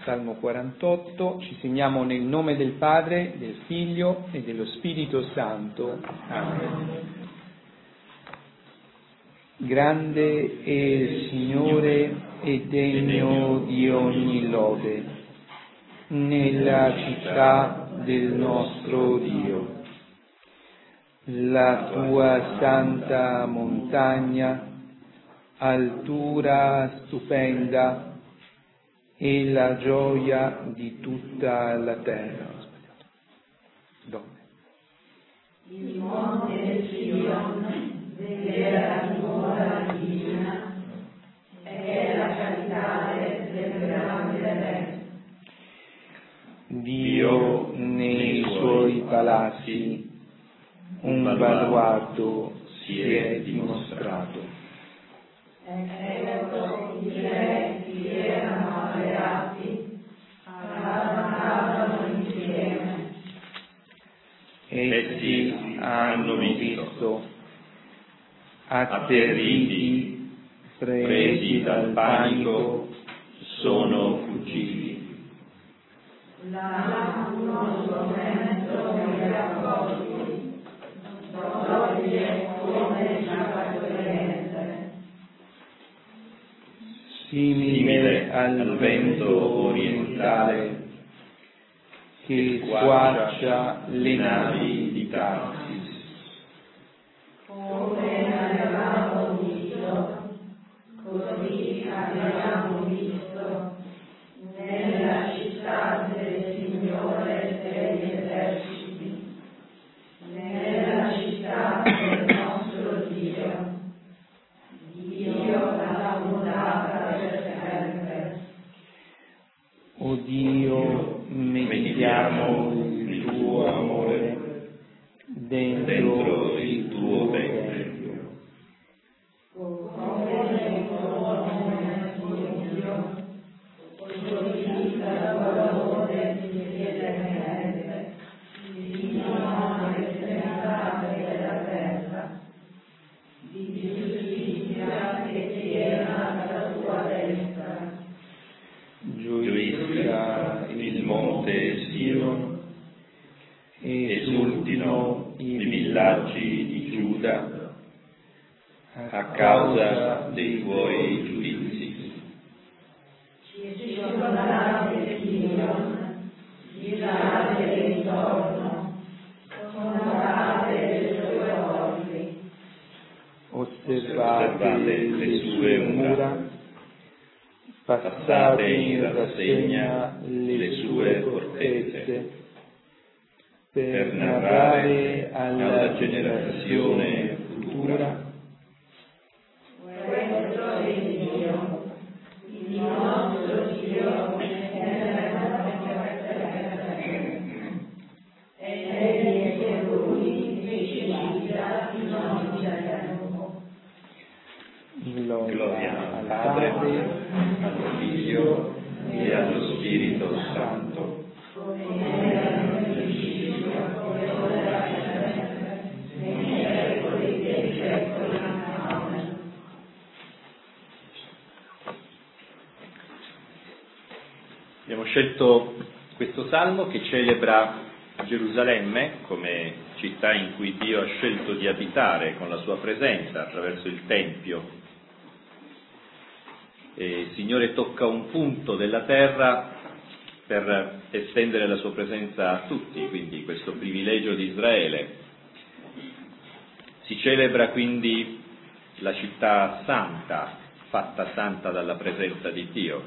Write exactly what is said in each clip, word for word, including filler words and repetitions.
Salmo quarantotto, ci segniamo nel nome del Padre, del Figlio e dello Spirito Santo. Amen. Grande è il Signore e degno di ogni lode, nella città del nostro Dio. La tua santa montagna, altura stupenda, è la gioia di tutta la terra. Dove? Il monte del Sion, della nuova divina, è la capitale del grande re. Dio nei suoi palazzi un baluardo si è dimostrato. Ecco i re si erano alleati, avanzavano insieme. Essi hanno visto, atterriti, presi dal panico, sono fuggiti. Là uno strumento mi raccolti, doglie come la partenza. Simile al vento orientale che squarcia le navi di Tarsis. Come avevamo visto, così abbiamo visto nella città del Signore degli eserciti, nella città del nostro Dio. Dio l'ha fondata per sempre. O Dio, meditiamo il tuo amore dentro il tuo tempio. Come nel tuo nome, Dio, così dal valore di eternamente, fino all'estremità della terra, di giustizia che piena la tua destra. Gioisca il monte Sion, esultino i villaggi di Giuda a causa dei tuoi giudizi. Circondate Sion, girate intorno, fondate le sue porte. Osservate le sue mura, passate in rassegna le sue fortezze, per narrare alla generazione futura Questo è Dio, il nostro Dio e egli è colui che ci guida in ogni tempo. gloria al Padre, al Figlio e allo Spirito Santo. Come era nel principio, ora e sempre, nei secoli dei secoli. Amen. Abbiamo scelto questo salmo che celebra Gerusalemme come città in cui Dio ha scelto di abitare con la sua presenza attraverso il Tempio. E il Signore tocca un punto della terra per estendere la sua presenza a tutti, quindi questo privilegio di Israele. Si celebra quindi la città santa, fatta santa dalla presenza di Dio.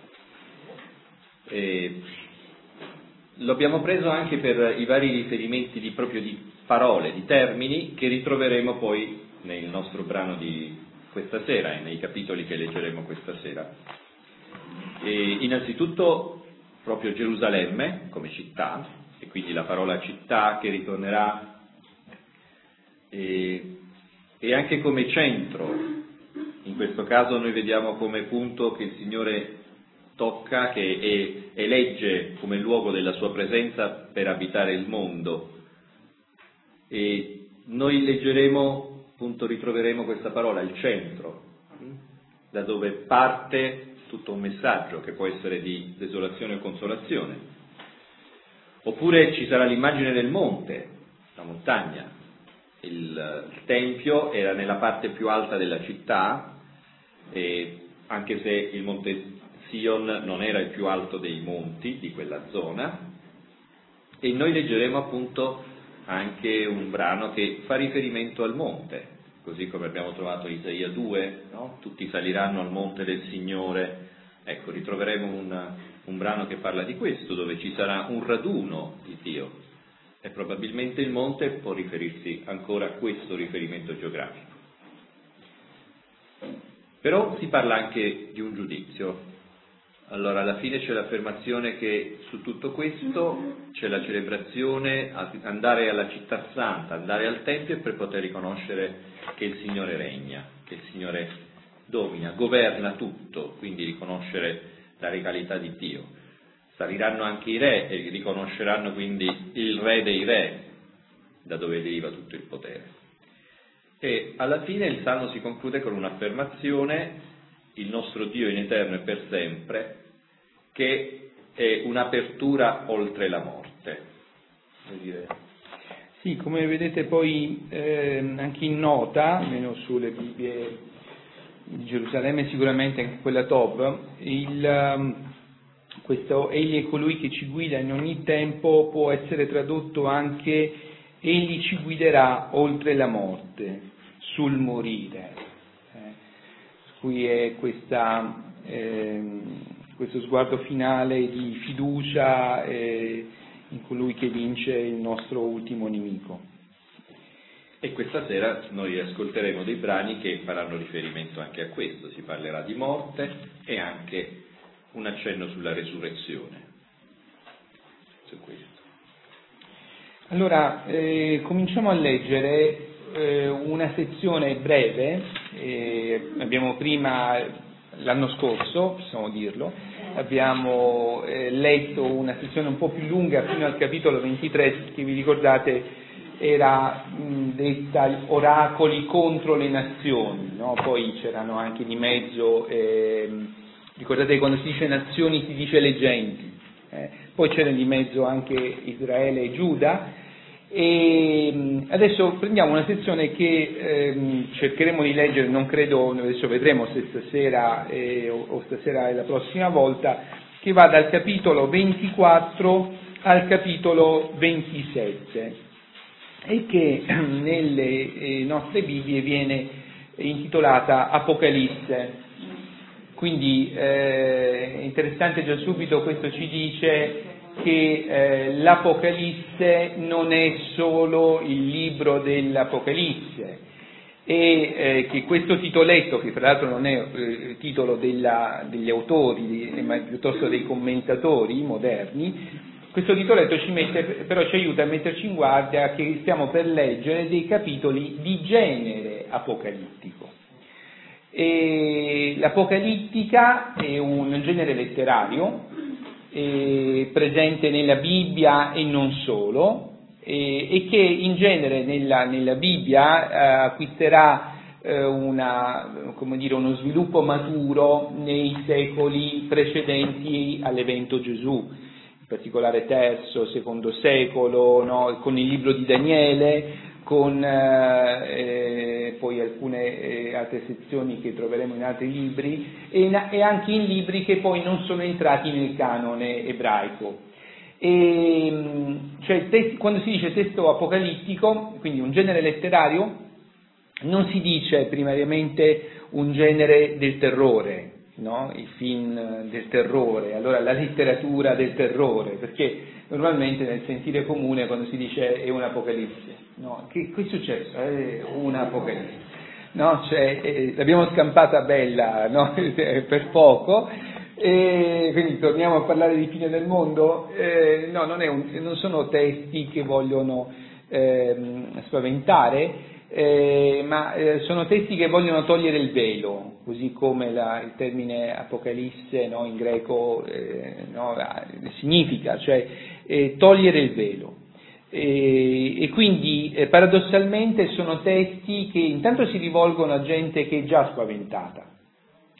E lo abbiamo preso anche per i vari riferimenti di, proprio di parole, di termini che ritroveremo poi nel nostro brano di questa sera e nei capitoli che leggeremo questa sera. E innanzitutto proprio Gerusalemme come città, e quindi la parola città che ritornerà, e, e anche come centro. In questo caso noi vediamo come punto che il Signore tocca, che è, elegge come luogo della sua presenza per abitare il mondo. E noi leggeremo, appunto ritroveremo questa parola, il centro, da dove parte tutto un messaggio che può essere di desolazione o consolazione. Oppure ci sarà l'immagine del monte, la montagna. Il, il Tempio era nella parte più alta della città, e anche se il monte Sion non era il più alto dei monti di quella zona, e noi leggeremo appunto anche un brano che fa riferimento al monte, così come abbiamo trovato Isaia due, no? Tutti saliranno al monte del Signore. Ecco, ritroveremo un, un brano che parla di questo, dove ci sarà un raduno di Dio, e probabilmente il monte può riferirsi ancora a questo riferimento geografico. Però si parla anche di un giudizio. Allora, alla fine c'è l'affermazione che su tutto questo c'è la celebrazione, andare alla città santa, andare al Tempio per poter riconoscere che il Signore regna, che il Signore domina, governa tutto, quindi riconoscere la regalità di Dio. Saliranno anche i re e riconosceranno quindi il Re dei Re, da dove deriva tutto il potere. E alla fine il Salmo si conclude con un'affermazione: il nostro Dio in eterno e per sempre, che è un'apertura oltre la morte. Vuol dire... Sì, come vedete poi eh, anche in nota, almeno sulle Bibbie di Gerusalemme, sicuramente anche quella top, il, questo egli è colui che ci guida in ogni tempo può essere tradotto anche egli ci guiderà oltre la morte, sul morire. Qui è questa, eh, questo sguardo finale di fiducia eh, in colui che vince il nostro ultimo nemico. E questa sera noi ascolteremo dei brani che faranno riferimento anche a questo, si parlerà di morte e anche un accenno sulla resurrezione, su questo. Allora, eh, cominciamo a leggere eh, una sezione breve. Eh, abbiamo prima, l'anno scorso, possiamo dirlo, abbiamo eh, letto una sezione un po' più lunga fino al capitolo ventitré, che vi ricordate era mh, detta oracoli contro le nazioni, no? Poi c'erano anche di mezzo, eh, ricordate quando si dice nazioni si dice le genti, eh? Poi c'era di mezzo anche Israele e Giuda. E adesso prendiamo una sezione che ehm, cercheremo di leggere, non credo, adesso vedremo se stasera eh, o, o stasera è la prossima volta, che va dal capitolo ventiquattro al capitolo ventisette e che nelle eh, nostre Bibbie viene intitolata Apocalisse. Quindi eh, è interessante già subito, questo ci dice che eh, l'Apocalisse non è solo il libro dell'Apocalisse e eh, che questo titoletto, che tra l'altro non è eh, titolo della, degli autori, ma piuttosto dei commentatori moderni, questo titoletto ci mette, però ci aiuta a metterci in guardia che stiamo per leggere dei capitoli di genere apocalittico. E l'apocalittica è un genere letterario Eh, presente nella Bibbia e non solo, eh, e che in genere nella, nella Bibbia eh, acquisterà eh, una, come dire, uno sviluppo maturo nei secoli precedenti all'evento Gesù, in particolare terzo, secondo secolo, no? Con il libro di Daniele, con eh, poi alcune eh, altre sezioni che troveremo in altri libri e, in, e anche in libri che poi non sono entrati nel canone ebraico. E, cioè, testi, quando si dice testo apocalittico, quindi un genere letterario, non si dice primariamente un genere del terrore, no? Il film del terrore, allora la letteratura del terrore, perché normalmente nel sentire comune quando si dice è un'apocalisse, no? Che, che è successo? È un'apocalisse, no? Cioè, eh, l'abbiamo scampata bella, no? Per poco, e quindi torniamo a parlare di fine del mondo. Eh, no, non, è un, non sono testi che vogliono eh, spaventare, Eh, ma eh, sono testi che vogliono togliere il velo, così come la, il termine apocalisse, no, in greco eh, no, significa, cioè eh, togliere il velo. E, e quindi eh, paradossalmente sono testi che intanto si rivolgono a gente che è già spaventata,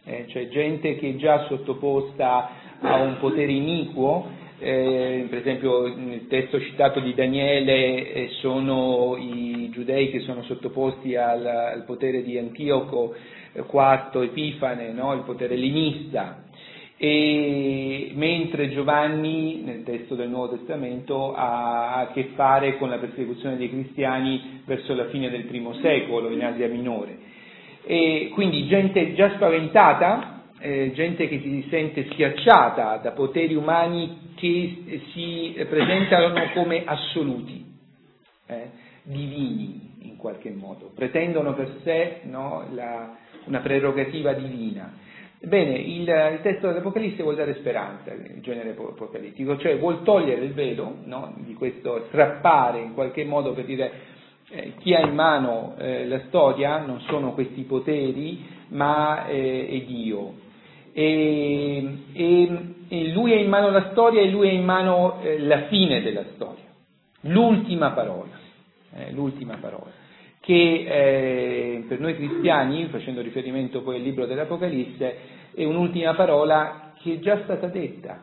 eh, cioè gente che è già sottoposta a un potere iniquo. Eh, per esempio nel testo citato di Daniele eh, sono i giudei che sono sottoposti al, al potere di Antioco eh, quarto Epifane, no? Il potere ellenista. E mentre Giovanni nel testo del Nuovo Testamento ha a che fare con la persecuzione dei cristiani verso la fine del primo secolo in Asia Minore, e quindi gente già spaventata, eh, gente che si sente schiacciata da poteri umani che si presentano come assoluti, eh, divini in qualche modo, pretendono per sé, no, la, una prerogativa divina. Bene, il, il testo dell'Apocalisse vuol dare speranza, il genere apocalittico, cioè vuol togliere il velo, no, di questo strappare in qualche modo per dire eh, chi ha in mano eh, la storia non sono questi poteri, ma eh, è Dio. E, e, e lui ha in mano la storia e lui ha in mano eh, la fine della storia, l'ultima parola, eh, l'ultima parola. Che eh, per noi cristiani, facendo riferimento poi al libro dell'Apocalisse, è un'ultima parola che è già stata detta.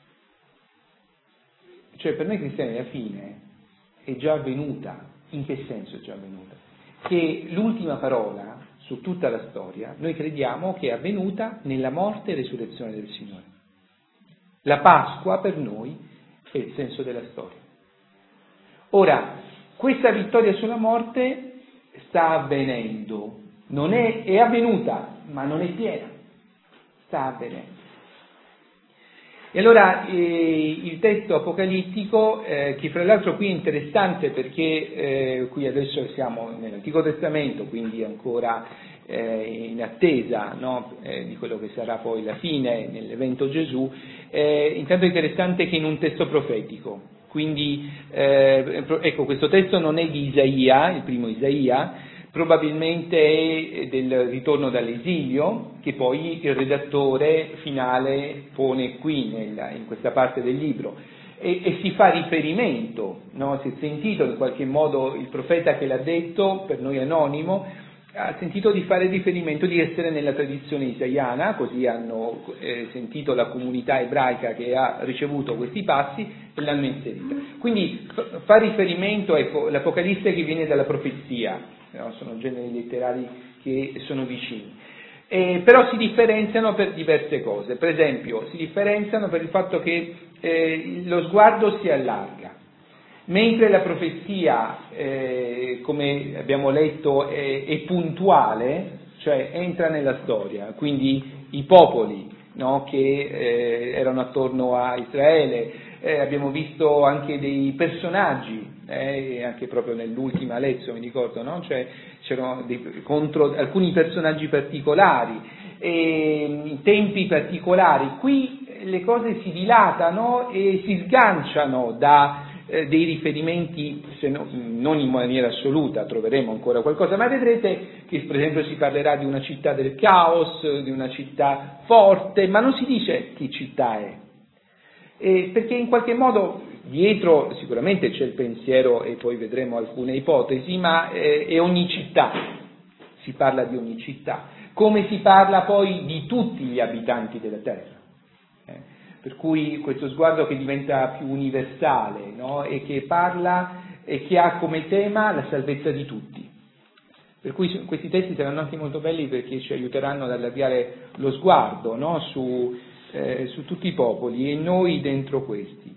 Cioè per noi cristiani la fine è già avvenuta. In che senso è già avvenuta? Che l'ultima parola su tutta la storia noi crediamo che è avvenuta nella morte e resurrezione del Signore. La Pasqua per noi è il senso della storia. Ora, questa vittoria sulla morte sta avvenendo, non è, è avvenuta, ma non è piena, sta avvenendo. E allora eh, il testo apocalittico, eh, che fra l'altro qui è interessante perché eh, qui adesso siamo nell'Antico Testamento, quindi ancora eh, in attesa, no, eh, di quello che sarà poi la fine nell'evento Gesù, eh, intanto è interessante che in un testo profetico. Quindi, eh, ecco, questo testo non è di Isaia, il primo Isaia, probabilmente è del ritorno dall'esilio, che poi il redattore finale pone qui, nella, in questa parte del libro, e, e si fa riferimento, no? Si è sentito in qualche modo il profeta che l'ha detto, per noi anonimo, ha sentito di fare riferimento, di essere nella tradizione isaiana, così hanno eh, sentito la comunità ebraica che ha ricevuto questi passi e l'hanno inserita. Quindi f- fa riferimento, ecco, l'Apocalisse che viene dalla profezia, no? Sono generi letterari che sono vicini, eh, però si differenziano per diverse cose. Per esempio, si differenziano per il fatto che eh, lo sguardo si allarga. Mentre la profezia, eh, come abbiamo letto, è, è puntuale, cioè entra nella storia, quindi i popoli, no, che eh, erano attorno a Israele, eh, abbiamo visto anche dei personaggi, eh, anche proprio nell'ultima lezione mi ricordo, no? Cioè, c'erano dei, contro alcuni personaggi particolari, e tempi particolari. Qui le cose si dilatano e si sganciano da dei riferimenti, se no, non in maniera assoluta, troveremo ancora qualcosa, ma vedrete che per esempio si parlerà di una città del caos, di una città forte, ma non si dice che città è, e perché in qualche modo dietro sicuramente c'è il pensiero, e poi vedremo alcune ipotesi, ma eh, è ogni città, si parla di ogni città, come si parla poi di tutti gli abitanti della terra. Eh. Per cui questo sguardo che diventa più universale, no? E che parla e che ha come tema la salvezza di tutti. Per cui questi testi saranno anche molto belli perché ci aiuteranno ad allargare lo sguardo, no? su, eh, su tutti i popoli e noi dentro questi.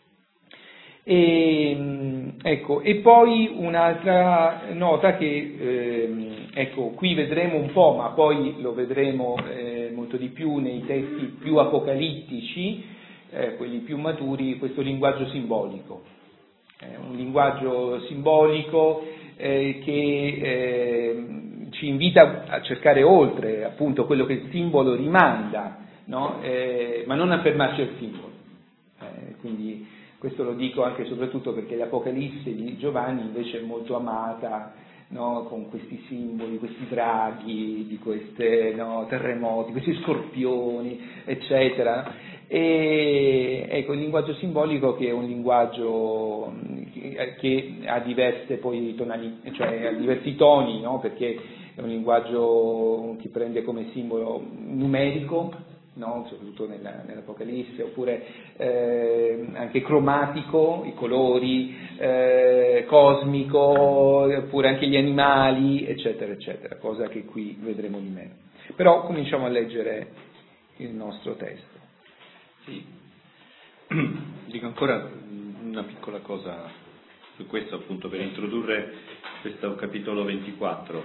E, ecco, e poi un'altra nota che, eh, ecco, qui vedremo un po', ma poi lo vedremo eh, molto di più nei testi più apocalittici, eh, quelli più maturi, questo linguaggio simbolico. Eh, un linguaggio simbolico eh, che eh, ci invita a cercare oltre, appunto, quello che il simbolo rimanda, no? eh, ma non a fermarci al simbolo. Eh, quindi questo lo dico anche e soprattutto perché l'Apocalisse di Giovanni invece è molto amata, no, con questi simboli, questi draghi, di questi, no, terremoti, questi scorpioni, eccetera. E ecco, il linguaggio simbolico che è un linguaggio che, che ha diverse poi tonalità, cioè ha diversi toni, no, perché è un linguaggio che prende come simbolo numerico, no? Soprattutto nella, nell'Apocalisse, oppure eh, anche cromatico, i colori, eh, cosmico, oppure anche gli animali, eccetera, eccetera, cosa che qui vedremo di meno. Però cominciamo a leggere il nostro testo. Sì, dico ancora una piccola cosa su questo, appunto, per introdurre questo capitolo ventiquattro.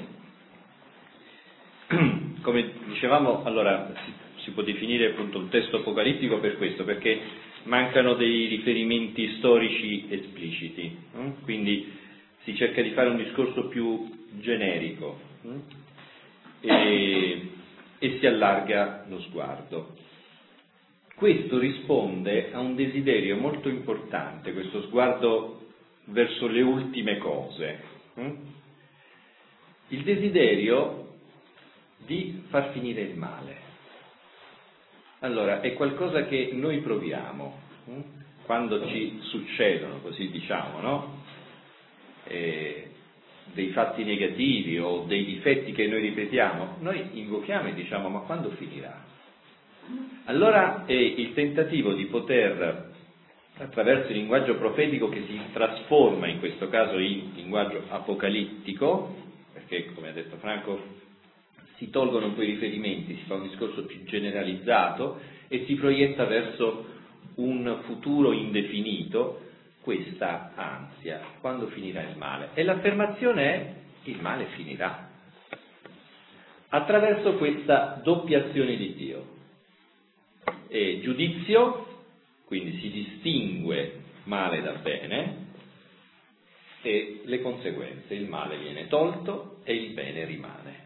Come dicevamo, allora si, si può definire appunto un testo apocalittico per questo, perché mancano dei riferimenti storici espliciti, eh? Quindi si cerca di fare un discorso più generico, eh? e, e si allarga lo sguardo. Questo risponde a un desiderio molto importante, questo sguardo verso le ultime cose, eh? Il desiderio di far finire il male. Allora, è qualcosa che noi proviamo hm? quando ci succedono, così diciamo, no? Eh, dei fatti negativi o dei difetti che noi ripetiamo, noi invochiamo e diciamo: ma quando finirà? Allora è il tentativo di poter, attraverso il linguaggio profetico che si trasforma in questo caso in linguaggio apocalittico, perché, come ha detto Franco, si tolgono un po' i riferimenti, si fa un discorso più generalizzato e si proietta verso un futuro indefinito, questa ansia, quando finirà il male. E l'affermazione è: il male finirà. Attraverso questa doppia azione di Dio. E giudizio, quindi si distingue male da bene, e le conseguenze, il male viene tolto e il bene rimane.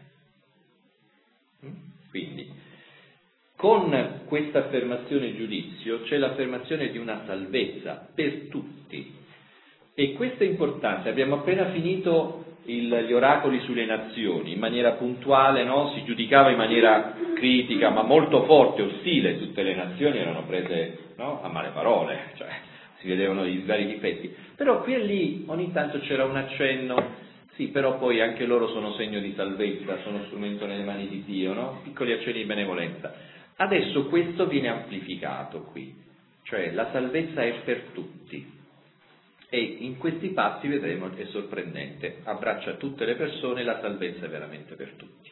Quindi, con questa affermazione giudizio c'è l'affermazione di una salvezza per tutti, e questo è importante. Abbiamo appena finito il, gli oracoli sulle nazioni, in maniera puntuale, no? Si giudicava in maniera critica, ma molto forte, ostile. Tutte le nazioni erano prese, no? a male parole, cioè si vedevano i vari difetti, però qui e lì ogni tanto c'era un accenno. Sì, però poi anche loro sono segno di salvezza, sono strumento nelle mani di Dio, no? Piccoli accenni di benevolenza. Adesso questo viene amplificato qui, cioè la salvezza è per tutti, e in questi passi vedremo, è sorprendente, abbraccia tutte le persone, la salvezza è veramente per tutti.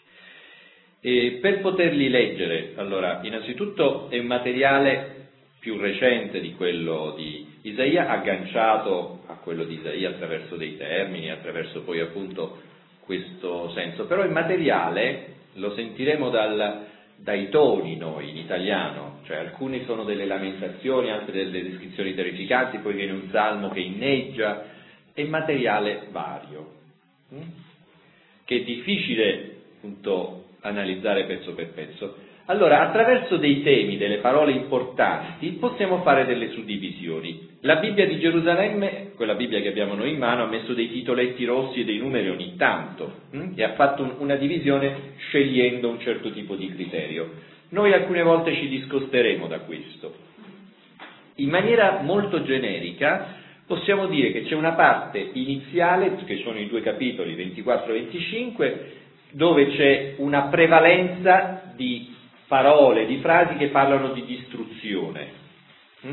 E per poterli leggere, allora, innanzitutto è un materiale più recente di quello di Isaia, agganciato a quello di Isaia attraverso dei termini, attraverso poi appunto questo senso, però il materiale lo sentiremo dal, dai toni noi in italiano, cioè alcuni sono delle lamentazioni, altre delle descrizioni terrificanti, poi viene un salmo che inneggia, è materiale vario, hm? che è difficile appunto analizzare pezzo per pezzo. Allora, attraverso dei temi, delle parole importanti, possiamo fare delle suddivisioni. La Bibbia di Gerusalemme, quella Bibbia che abbiamo noi in mano, ha messo dei titoletti rossi e dei numeri ogni tanto, hm? e ha fatto un, una divisione scegliendo un certo tipo di criterio. Noi alcune volte ci discosteremo da questo. In maniera molto generica possiamo dire che c'è una parte iniziale, che sono i due capitoli ventiquattro e venticinque, dove c'è una prevalenza di parole, di frasi che parlano di distruzione, hm?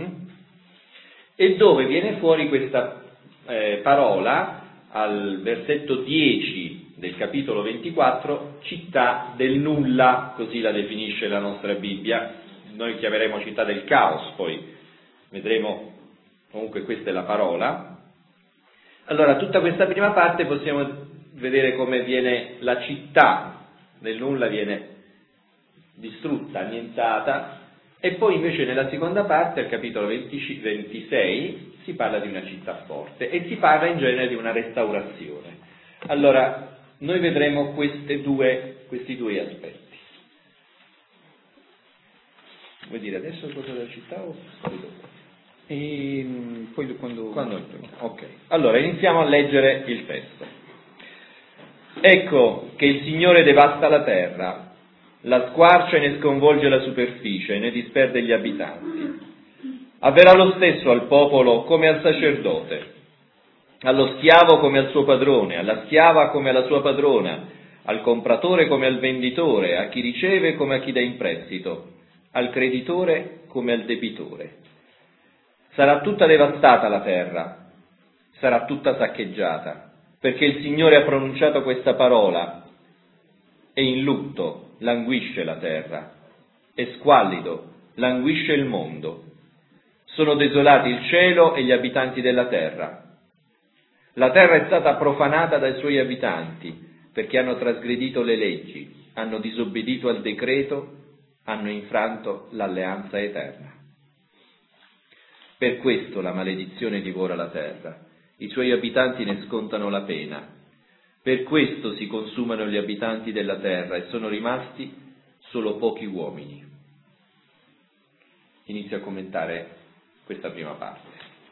e dove viene fuori questa eh, parola al versetto dieci del capitolo ventiquattro, città del nulla, così la definisce la nostra Bibbia. Noi chiameremo città del caos, poi vedremo, comunque questa è la parola. Allora, tutta questa prima parte possiamo vedere come viene la città del nulla, viene distrutta, annientata, e poi invece nella seconda parte, al capitolo ventisei, si parla di una città forte e si parla in genere di una restaurazione. Allora, noi vedremo queste due, questi due aspetti. Vuoi dire adesso cosa della città o poi dopo? E poi quando... quando... Ok, allora iniziamo a leggere il testo. Ecco che il Signore devasta la terra, la squarcia e ne sconvolge la superficie e ne disperde gli abitanti. Avverrà lo stesso al popolo come al sacerdote, allo schiavo come al suo padrone, alla schiava come alla sua padrona, al compratore come al venditore, a chi riceve come a chi dà in prestito, al creditore come al debitore. Sarà tutta devastata la terra, sarà tutta saccheggiata, perché il Signore ha pronunciato questa parola, e in lutto languisce la terra, e squallido languisce il mondo. Sono desolati il cielo e gli abitanti della terra. La terra è stata profanata dai suoi abitanti, perché hanno trasgredito le leggi, hanno disobbedito al decreto, hanno infranto l'alleanza eterna. Per questo la maledizione divora la terra, i suoi abitanti ne scontano la pena. Per questo si consumano gli abitanti della terra e sono rimasti solo pochi uomini. Inizio a commentare questa prima parte.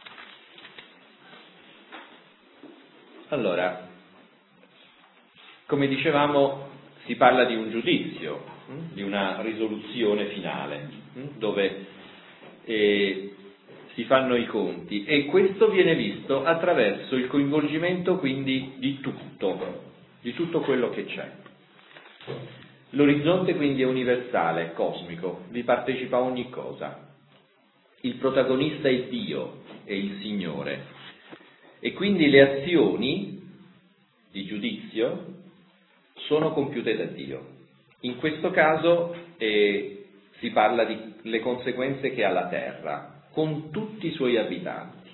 Allora, come dicevamo, si parla di un giudizio, di una risoluzione finale, dove eh, si fanno i conti, e questo viene visto attraverso il coinvolgimento quindi di tutto, di tutto quello che c'è. L'orizzonte quindi è universale, cosmico, vi partecipa ogni cosa. Il protagonista è Dio, è il Signore, e quindi le azioni di giudizio sono compiute da Dio. In questo caso eh, si parla delle conseguenze che ha la terra, con tutti i suoi abitanti.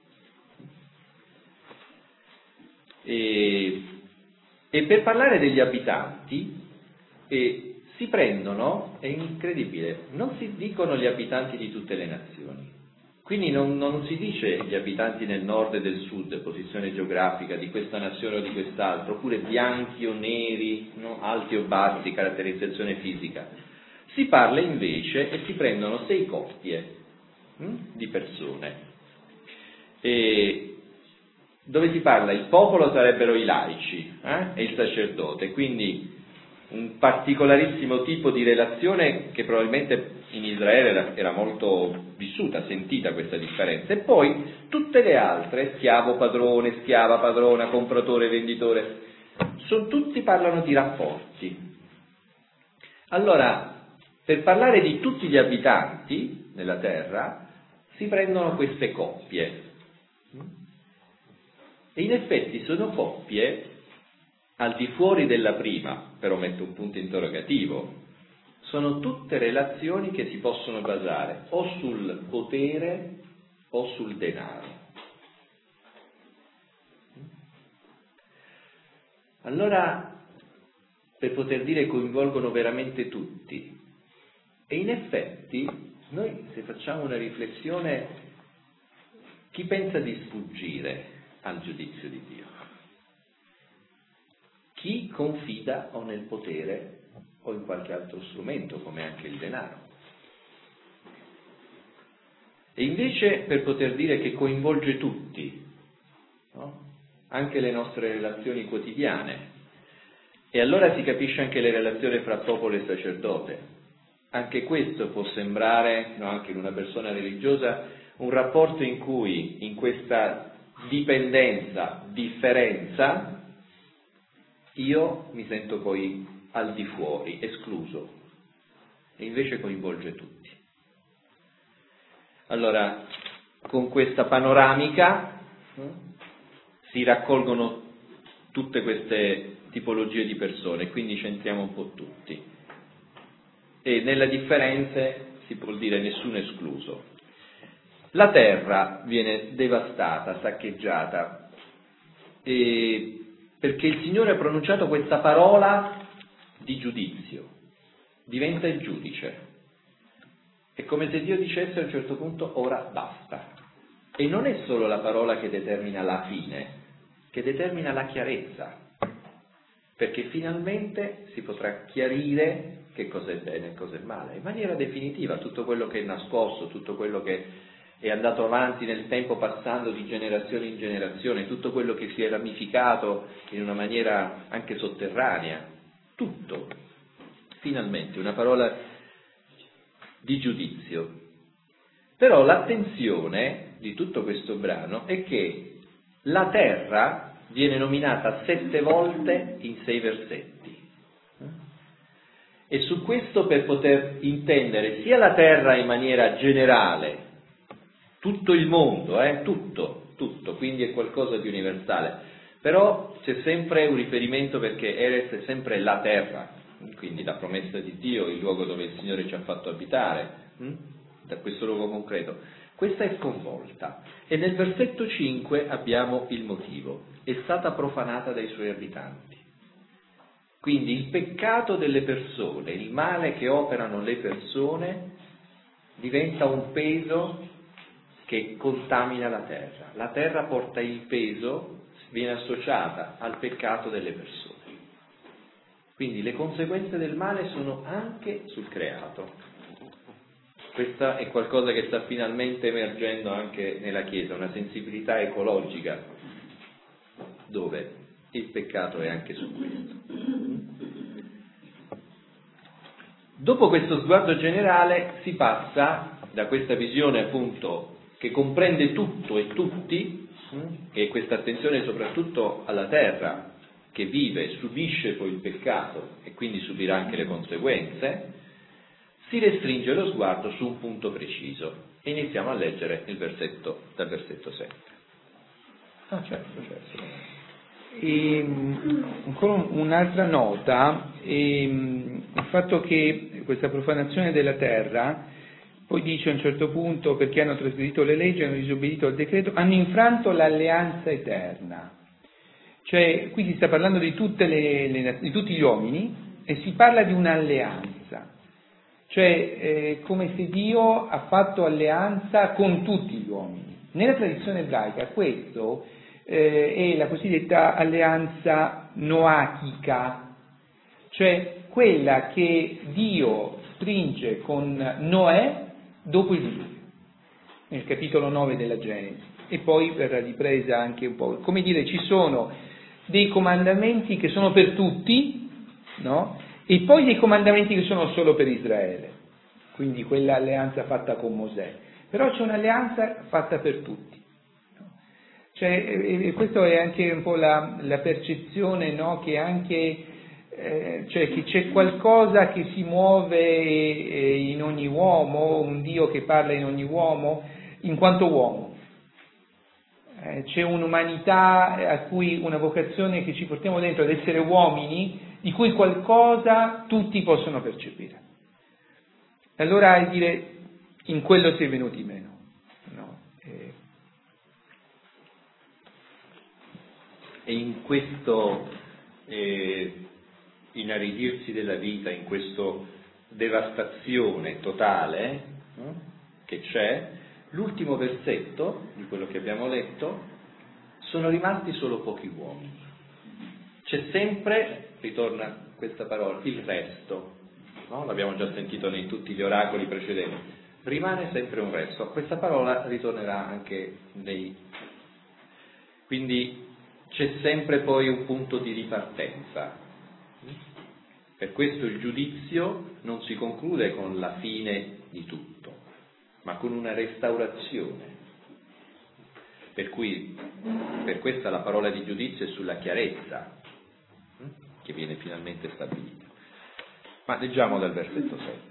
E, e per parlare degli abitanti eh, si prendono, è incredibile, non si dicono gli abitanti di tutte le nazioni. Quindi non, non si dice gli abitanti del nord e del sud, posizione geografica di questa nazione o di quest'altra, oppure bianchi o neri, no? Alti o bassi, caratterizzazione fisica. Si parla invece e si prendono sei coppie hm, di persone. E dove si parla, il popolo sarebbero i laici eh, e il sacerdote, quindi un particolarissimo tipo di relazione che probabilmente in Israele era, era molto vissuta, sentita questa differenza, e poi tutte le altre, schiavo, padrone, schiava, padrona, compratore, venditore, sono, tutti parlano di rapporti. Allora, per parlare di tutti gli abitanti della terra, si prendono queste coppie, e in effetti sono coppie al di fuori della prima, però metto un punto interrogativo. Sono tutte relazioni che si possono basare o sul potere o sul denaro. Allora, per poter dire, coinvolgono veramente tutti. E in effetti, noi se facciamo una riflessione, chi pensa di sfuggire al giudizio di Dio? Chi confida o nel potere o in qualche altro strumento, come anche il denaro. E invece, per poter dire che coinvolge tutti, no? Anche le nostre relazioni quotidiane, e allora si capisce anche le relazioni fra popolo e sacerdote. Anche questo può sembrare, no, anche in una persona religiosa, un rapporto in cui, in questa dipendenza, differenza, io mi sento poi al di fuori, escluso, e invece coinvolge tutti. Allora, con questa panoramica eh, si raccolgono tutte queste tipologie di persone, quindi centriamo un po' tutti. E nelle differenze si può dire nessuno escluso. La terra viene devastata, saccheggiata, e perché il Signore ha pronunciato questa parola di giudizio, diventa il giudice. È come se Dio dicesse a un certo punto: ora basta. E non è solo la parola che determina la fine, che determina la chiarezza, perché finalmente si potrà chiarire che cosa è bene e cosa è male, in maniera definitiva. Tutto quello che è nascosto, tutto quello che è andato avanti nel tempo, passando di generazione in generazione, tutto quello che si è ramificato in una maniera anche sotterranea, tutto, finalmente, una parola di giudizio. Però l'attenzione di tutto questo brano è che la terra viene nominata sette volte in sei versetti. E su questo, per poter intendere sia la terra in maniera generale, tutto il mondo, eh, tutto, tutto, quindi è qualcosa di universale, però c'è sempre un riferimento, perché Eretz è sempre la terra, quindi la promessa di Dio, il luogo dove il Signore ci ha fatto abitare, hm? da questo luogo concreto. Questa è sconvolta, e nel versetto cinque abbiamo il motivo: è stata profanata dai suoi abitanti. Quindi il peccato delle persone, il male che operano le persone, diventa un peso che contamina la terra. La terra porta il peso, viene associata al peccato delle persone. Quindi le conseguenze del male sono anche sul creato. Questa è qualcosa che sta finalmente emergendo anche nella Chiesa, una sensibilità ecologica, dove il peccato è anche su questo. Dopo questo sguardo generale si passa da questa visione, appunto, che comprende tutto e tutti, e questa attenzione soprattutto alla terra che vive, subisce poi il peccato e quindi subirà anche le conseguenze, si restringe lo sguardo su un punto preciso e iniziamo a leggere il versetto dal versetto sette. Ah, certo, certo. E, ancora un'altra nota, e, il fatto che questa profanazione della terra, poi dice a un certo punto, perché hanno trasgredito le leggi, hanno disobbedito al decreto, hanno infranto l'alleanza eterna. Cioè, qui si sta parlando di, tutte le, le, di tutti gli uomini e si parla di un'alleanza. Cioè, eh, come se Dio ha fatto alleanza con tutti gli uomini. Nella tradizione ebraica questo eh, è la cosiddetta alleanza noachica, cioè quella che Dio stringe con Noè dopo il diluvio, nel capitolo nove della Genesi, e poi verrà ripresa anche un po'. Come dire, ci sono dei comandamenti che sono per tutti, no? E poi dei comandamenti che sono solo per Israele, quindi quell'alleanza fatta con Mosè. Però c'è un'alleanza fatta per tutti. Cioè, e questa è anche un po' la, la percezione, no? Che anche eh, cioè che c'è qualcosa che si muove eh, in ogni uomo, un Dio che parla in ogni uomo, in quanto uomo. Eh, c'è un'umanità a cui, una vocazione che ci portiamo dentro ad essere uomini, di cui qualcosa tutti possono percepire. Allora, è dire, in quello si è venuti meno. No? E... e in questo eh, inaridirsi della vita, in questa devastazione totale no? che c'è, l'ultimo versetto di quello che abbiamo letto, sono rimasti solo pochi uomini. C'è sempre, ritorna questa parola, il resto, no? L'abbiamo già sentito in tutti gli oracoli precedenti, rimane sempre un resto. Questa parola ritornerà anche nei... Quindi c'è sempre poi un punto di ripartenza. Per questo il giudizio non si conclude con la fine di tutto, ma con una restaurazione. Per cui, per questa la parola di giudizio è sulla chiarezza che viene finalmente stabilita. Ma leggiamo dal versetto sette.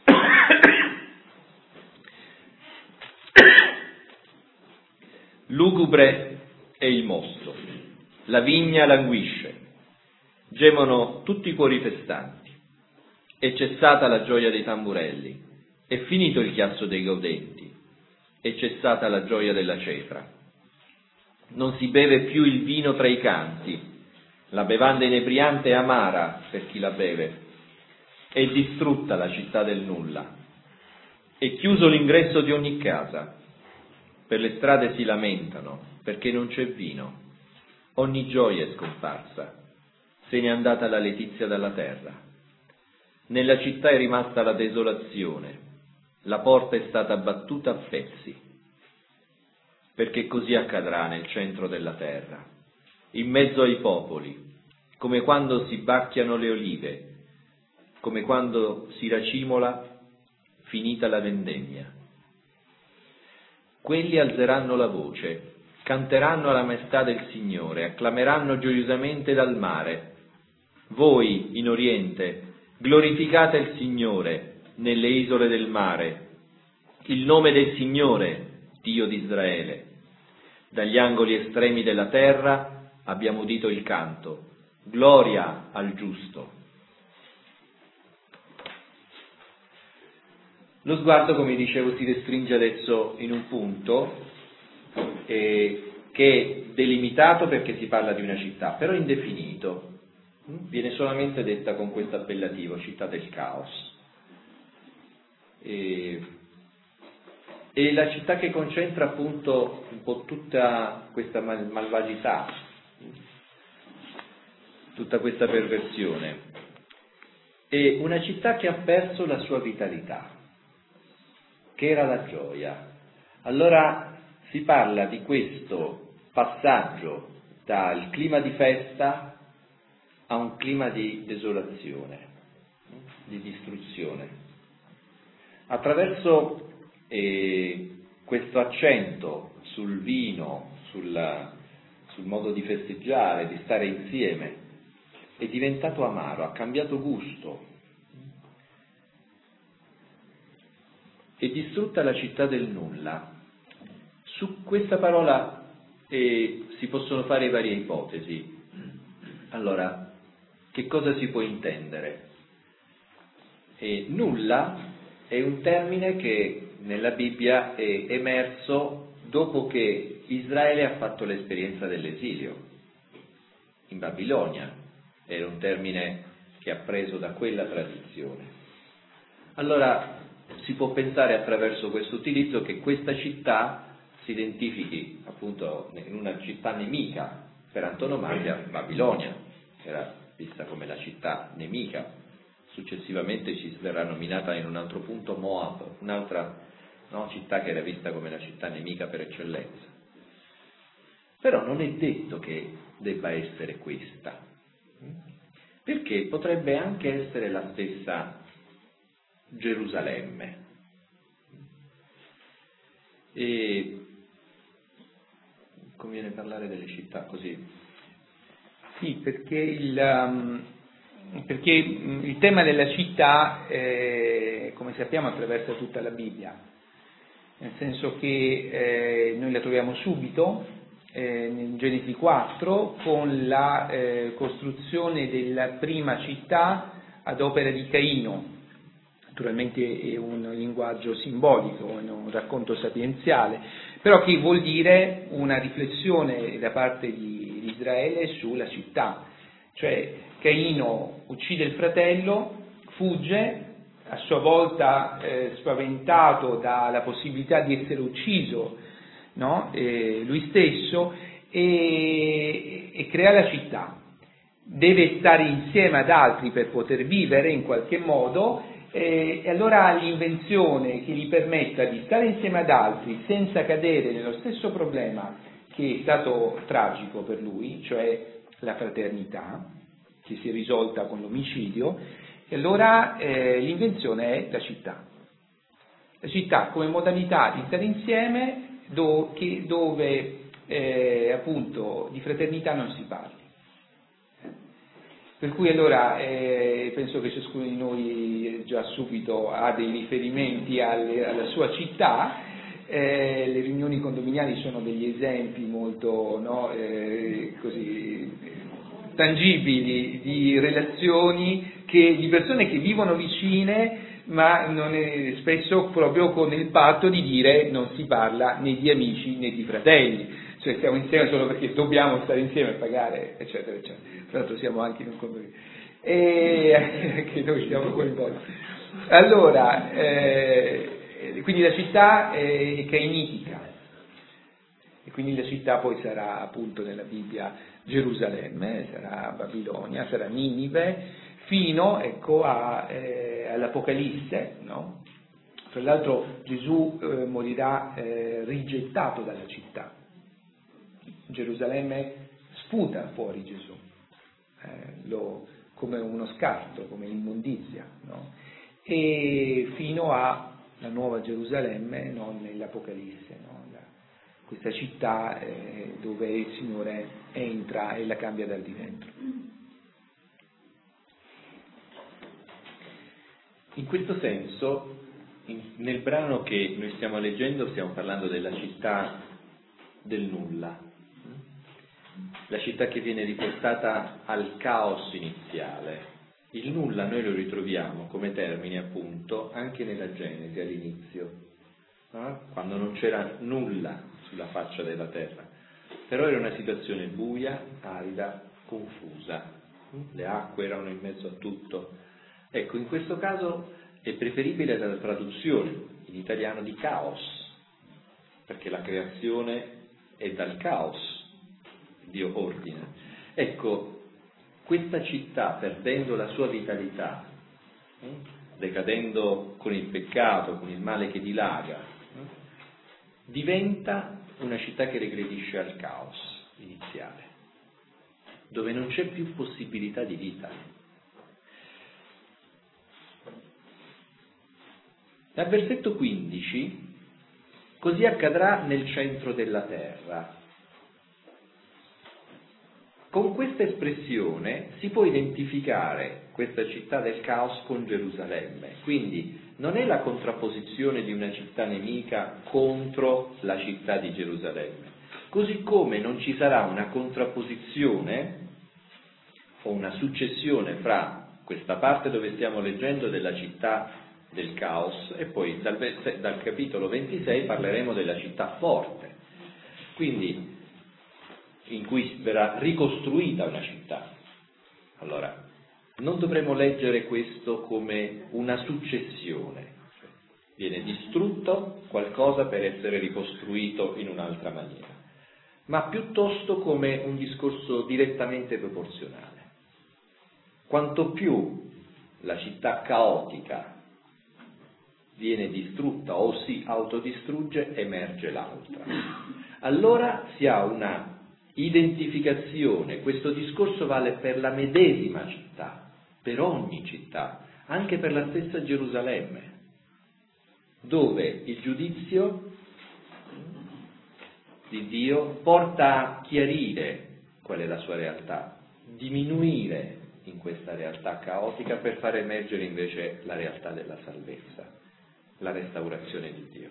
Lugubre è il mosto, la vigna languisce, gemono tutti i cuori festanti, è cessata la gioia dei tamburelli, è finito il chiasso dei gaudenti, è cessata la gioia della cetra. Non si beve più il vino tra i canti, la bevanda inebriante è amara per chi la beve. È distrutta la città del nulla, è chiuso l'ingresso di ogni casa. Per le strade si lamentano perché non c'è vino. Ogni gioia è scomparsa, se n'è andata la letizia dalla terra. Nella città è rimasta la desolazione, la porta è stata battuta a pezzi. Perché così accadrà nel centro della terra, in mezzo ai popoli, come quando si bacchiano le olive, come quando si racimola finita la vendemmia. Quelli alzeranno la voce, canteranno alla maestà del Signore, acclameranno gioiosamente dal mare. Voi, in Oriente, glorificate il Signore nelle isole del mare, il nome del Signore, Dio di Israele. Dagli angoli estremi della terra abbiamo udito il canto, gloria al giusto. Lo sguardo, come dicevo, si restringe adesso in un punto eh, che è delimitato perché si parla di una città, però indefinito. Viene solamente detta con questo appellativo, città del caos. E, e la città che concentra appunto un po' tutta questa mal- malvagità, tutta questa perversione. È una città che ha perso la sua vitalità, che era la gioia. Allora si parla di questo passaggio dal clima di festa a un clima di desolazione, di distruzione. Attraverso eh, questo accento sul vino, sul, sul modo di festeggiare, di stare insieme, è diventato amaro, ha cambiato gusto. È distrutta la città del nulla. Su questa parola eh, si possono fare varie ipotesi. Allora, che cosa si può intendere? E nulla è un termine che nella Bibbia è emerso dopo che Israele ha fatto l'esperienza dell'esilio in Babilonia. Era un termine che ha preso da quella tradizione. Allora si può pensare attraverso questo utilizzo che questa città si identifichi appunto in una città nemica, per antonomasia Babilonia, era vista come la città nemica. Successivamente ci verrà nominata in un altro punto Moab, un'altra no, città che era vista come la città nemica per eccellenza. Però non è detto che debba essere questa, perché potrebbe anche essere la stessa Gerusalemme. E conviene parlare delle città così. Sì, perché il, um, perché il tema della città, eh, come sappiamo, attraversa tutta la Bibbia, nel senso che eh, noi la troviamo subito eh, in Genesi quattro con la eh, costruzione della prima città ad opera di Caino. Naturalmente è un linguaggio simbolico, è un racconto sapienziale, però che vuol dire una riflessione da parte di Israele sulla città. Cioè Caino uccide il fratello, fugge, a sua volta eh, spaventato dalla possibilità di essere ucciso, no? eh, lui stesso, e, e crea la città. Deve stare insieme ad altri per poter vivere in qualche modo, e allora ha l'invenzione che gli permetta di stare insieme ad altri senza cadere nello stesso problema che è stato tragico per lui, cioè la fraternità, che si è risolta con l'omicidio, e allora eh, l'invenzione è la città. La città come modalità di stare insieme do, che, dove eh, appunto di fraternità non si parli. Per cui allora eh, penso che ciascuno di noi già subito ha dei riferimenti alle, alla sua città. Eh, le riunioni condominiali sono degli esempi molto no, eh, così, tangibili di relazioni che, di persone che vivono vicine, ma non è, spesso proprio con il patto di dire non si parla né di amici né di fratelli. Cioè stiamo insieme solo perché dobbiamo stare insieme e pagare, eccetera, eccetera. Tra l'altro siamo anche in un condominio. E anche noi siamo coinvolti. Allora, eh, quindi la città è cainitica, e quindi la città poi sarà appunto nella Bibbia Gerusalemme, sarà Babilonia, sarà Ninive, fino ecco, a, eh, all'Apocalisse, no? Tra l'altro Gesù eh, morirà eh, rigettato dalla città. Gerusalemme sputa fuori Gesù, eh, lo, come uno scarto, come l'immondizia, no? E fino alla nuova Gerusalemme, no? Nell'Apocalisse, no? La, questa città eh, dove il Signore entra e la cambia dal di dentro. questo senso, in, nel brano che noi stiamo leggendo stiamo parlando della città del nulla, la città che viene riportata al caos iniziale. Il nulla noi lo ritroviamo come termine appunto anche nella Genesi all'inizio, no? Quando non c'era nulla sulla faccia della terra, però era una situazione buia, arida, confusa, le acque erano in mezzo a tutto. Ecco, in questo caso è preferibile la traduzione in italiano di caos, perché la creazione è dal caos, Dio ordina. Ecco, questa città, perdendo la sua vitalità, decadendo con il peccato, con il male che dilaga, diventa una città che regredisce al caos iniziale, dove non c'è più possibilità di vita. Dal versetto quindici, così accadrà nel centro della terra. Con questa espressione si può identificare questa città del caos con Gerusalemme, quindi non è la contrapposizione di una città nemica contro la città di Gerusalemme, così come non ci sarà una contrapposizione o una successione fra questa parte dove stiamo leggendo della città del caos e poi dal, dal capitolo ventisei parleremo della città forte, quindi in cui verrà ricostruita una città. Allora, non dovremmo leggere questo come una successione, viene distrutto qualcosa per essere ricostruito in un'altra maniera, ma piuttosto come un discorso direttamente proporzionale. Quanto più la città caotica viene distrutta o si autodistrugge, emerge l'altra. Allora si ha una identificazione, questo discorso vale per la medesima città, per ogni città, anche per la stessa Gerusalemme, dove il giudizio di Dio porta a chiarire qual è la sua realtà, diminuire in questa realtà caotica per far emergere invece la realtà della salvezza, la restaurazione di Dio.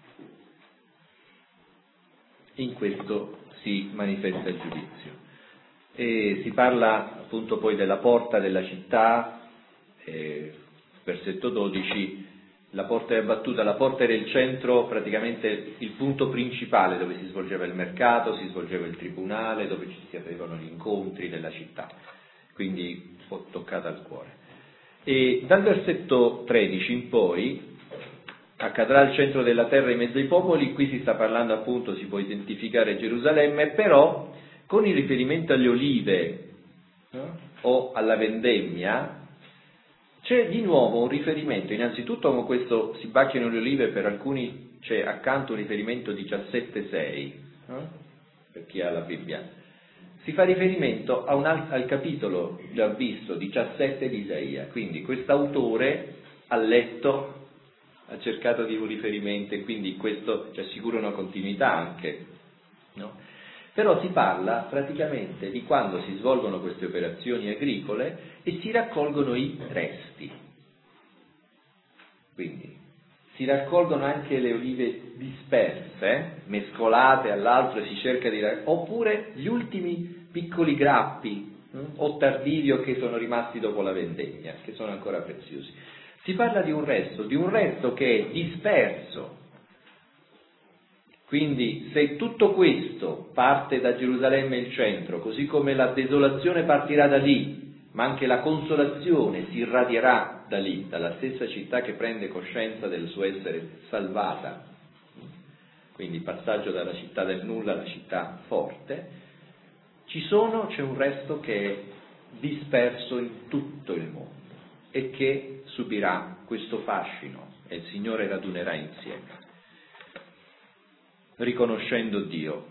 In questo si manifesta il giudizio. E si parla appunto poi della porta della città, eh, versetto dodici, la porta è abbattuta, la porta era il centro, praticamente il punto principale dove si svolgeva il mercato, si svolgeva il tribunale, dove ci si avevano gli incontri della città, quindi un po' toccata al cuore. E dal versetto tredici in poi, accadrà al centro della terra in mezzo ai popoli, qui si sta parlando appunto, si può identificare Gerusalemme, però con il riferimento alle olive no? o alla vendemmia c'è di nuovo un riferimento, innanzitutto come questo si baciano le olive, per alcuni c'è accanto un riferimento diciassette sei, no? per chi ha la Bibbia, si fa riferimento a un alt- al capitolo, già visto, diciassette di Isaia, quindi quest'autore ha letto, ha cercato di un riferimento e quindi questo ci assicura una continuità anche, no? Però si parla praticamente di quando si svolgono queste operazioni agricole e si raccolgono i resti, quindi si raccolgono anche le olive disperse, mescolate all'altro e si cerca di raccogliere, oppure gli ultimi piccoli grappi hm, o tardivi o che sono rimasti dopo la vendemmia, che sono ancora preziosi. Si parla di un resto, di un resto che è disperso. Quindi se tutto questo parte da Gerusalemme il centro, così come la desolazione partirà da lì, ma anche la consolazione si irradierà da lì, dalla stessa città che prende coscienza del suo essere salvata, quindi passaggio dalla città del nulla alla città forte, ci sono, c'è un resto che è disperso in tutto il mondo e che subirà questo fascino e il Signore radunerà insieme, riconoscendo Dio.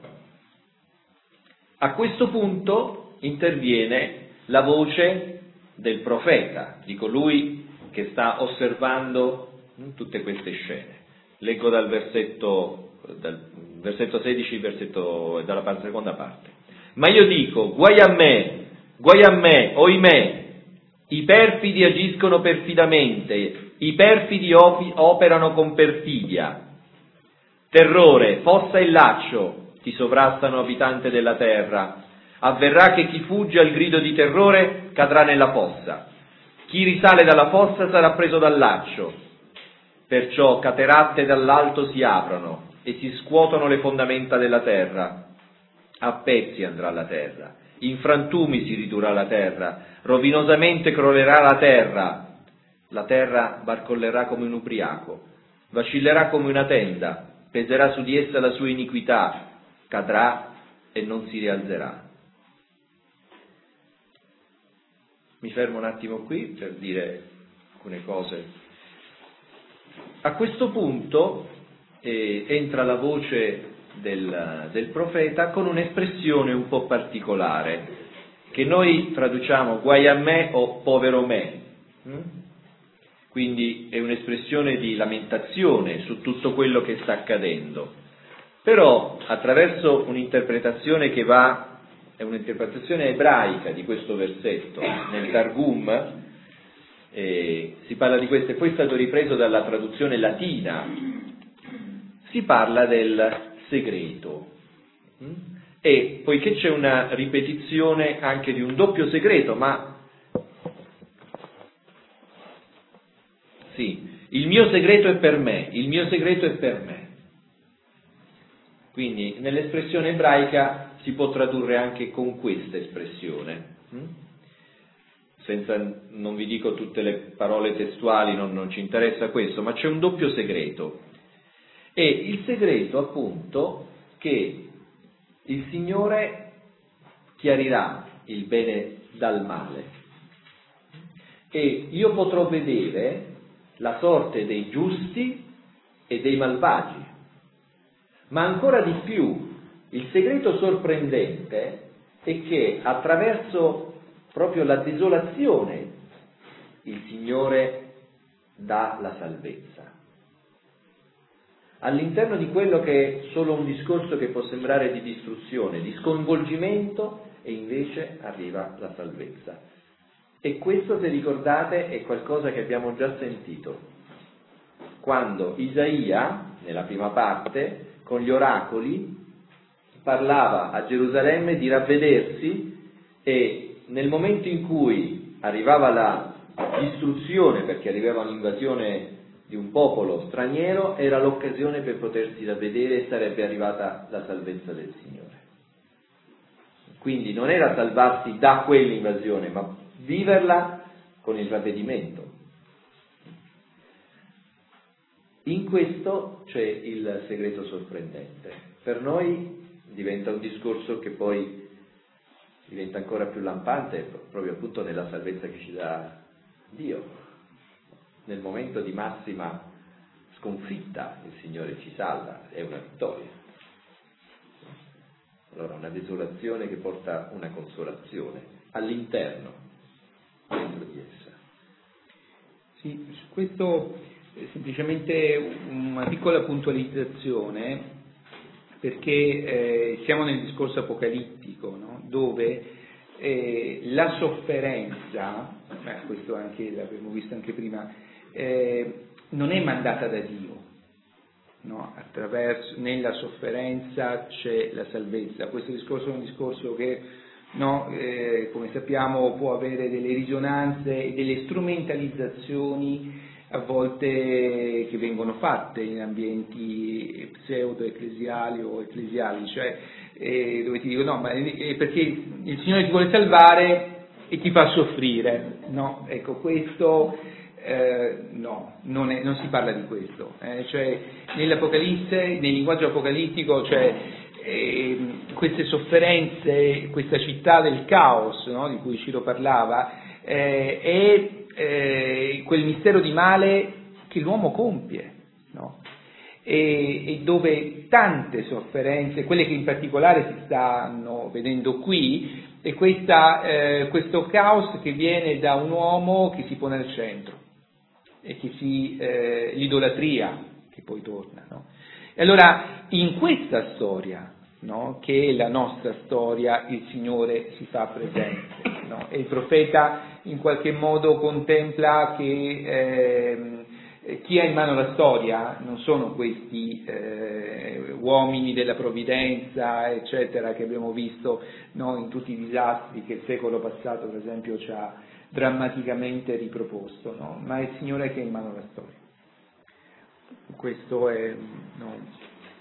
A questo punto interviene la voce del profeta, di colui che sta osservando tutte queste scene. Leggo dal versetto, dal versetto sedici, versetto, dalla parte, seconda parte. Ma io dico, guai a me, guai a me, oimè, i perfidi agiscono perfidamente, I perfidi op- operano con perfidia. Terrore, fossa e laccio ti sovrastano, abitante della terra. Avverrà che chi fugge al grido di terrore cadrà nella fossa. Chi risale dalla fossa sarà preso dal laccio. Perciò cateratte dall'alto si aprono e si scuotono le fondamenta della terra. A pezzi andrà la terra, in frantumi si ridurrà la terra, rovinosamente crollerà la terra. La terra barcollerà come un ubriaco, vacillerà come una tenda, peserà su di essa la sua iniquità, cadrà e non si rialzerà. Mi fermo un attimo qui per dire alcune cose. A questo punto eh, entra la voce del, del profeta con un'espressione un po' particolare, che noi traduciamo guai a me o povero me. Quindi è un'espressione di lamentazione su tutto quello che sta accadendo. Però attraverso un'interpretazione che va, è un'interpretazione ebraica di questo versetto, nel Targum, eh, si parla di questo, e poi è stato ripreso dalla traduzione latina, si parla del segreto. E poiché c'è una ripetizione anche di un doppio segreto, ma sì, il mio segreto è per me, il mio segreto è per me. Quindi nell'espressione ebraica si può tradurre anche con questa espressione. Senza, non vi dico tutte le parole testuali, non, non ci interessa questo, ma c'è un doppio segreto. E il segreto, appunto, che il Signore chiarirà il bene dal male. E io potrò vedere la sorte dei giusti e dei malvagi. Ma ancora di più, il segreto sorprendente è che attraverso proprio la desolazione il Signore dà la salvezza. All'interno di quello che è solo un discorso che può sembrare di distruzione, di sconvolgimento, e invece arriva la salvezza. E questo, se ricordate, è qualcosa che abbiamo già sentito. Quando Isaia, nella prima parte, con gli oracoli, parlava a Gerusalemme di ravvedersi, e nel momento in cui arrivava la distruzione, perché arrivava un'invasione di un popolo straniero, era l'occasione per potersi ravvedere e sarebbe arrivata la salvezza del Signore. Quindi non era salvarsi da quell'invasione, ma viverla con il ravvedimento. In questo c'è il segreto sorprendente. Per noi diventa un discorso che poi diventa ancora più lampante proprio appunto nella salvezza che ci dà Dio. Nel momento di massima sconfitta il Signore ci salva, è una vittoria. Allora una desolazione che porta una consolazione all'interno, dentro di essa. Sì, su questo è semplicemente una piccola puntualizzazione, perché eh, siamo nel discorso apocalittico, no? Dove eh, la sofferenza, beh, questo anche l'abbiamo visto anche prima, eh, non è mandata da Dio, no? Attraverso, nella sofferenza c'è la salvezza. Questo discorso è un discorso che, no, eh, come sappiamo, può avere delle risonanze e delle strumentalizzazioni a volte che vengono fatte in ambienti pseudo-ecclesiali o ecclesiali, cioè eh, dove ti dico no, ma è perché il Signore ti vuole salvare e ti fa soffrire, no? Ecco, questo eh, no, non, è, non si parla di questo, eh, cioè nell'Apocalisse, nel linguaggio apocalittico, cioè eh, queste sofferenze, questa città del caos, no, di cui Ciro parlava, eh, è Eh, quel mistero di male che l'uomo compie, no? e, e dove tante sofferenze, quelle che in particolare si stanno vedendo qui, è questa, eh, questo caos che viene da un uomo che si pone al centro e che si, eh, l'idolatria che poi torna, no? E allora in questa storia, no, che è la nostra storia, il Signore si fa presente, no? E il profeta in qualche modo contempla che eh, eh, chi ha in mano la storia non sono questi eh, uomini della provvidenza, eccetera, che abbiamo visto, no, in tutti i disastri che il secolo passato, per esempio, ci ha drammaticamente riproposto, no? Ma è il Signore che ha in mano la storia. Questo è, no.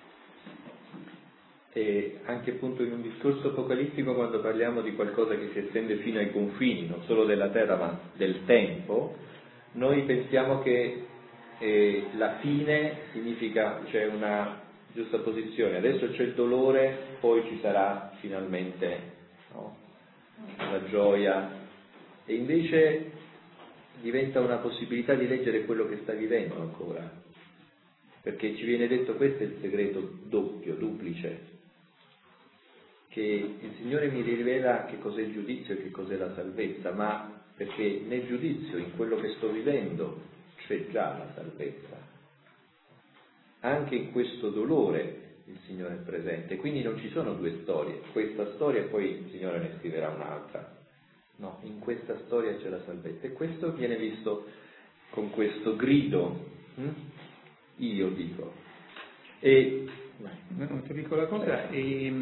E anche appunto in un discorso apocalittico, quando parliamo di qualcosa che si estende fino ai confini, non solo della terra ma del tempo, noi pensiamo che eh, la fine significa, c'è una giusta posizione, adesso c'è il dolore, poi ci sarà finalmente, no, la gioia, e invece diventa una possibilità di leggere quello che sta vivendo ancora, perché ci viene detto questo è il segreto doppio, duplice, che il Signore mi rivela che cos'è il giudizio e che cos'è la salvezza, ma perché nel giudizio, in quello che sto vivendo, c'è già la salvezza. Anche in questo dolore il Signore è presente, quindi non ci sono due storie, questa storia e poi il Signore ne scriverà un'altra. No, in questa storia c'è la salvezza, e questo viene visto con questo grido, hm? Io dico. E Una piccola cosa, e,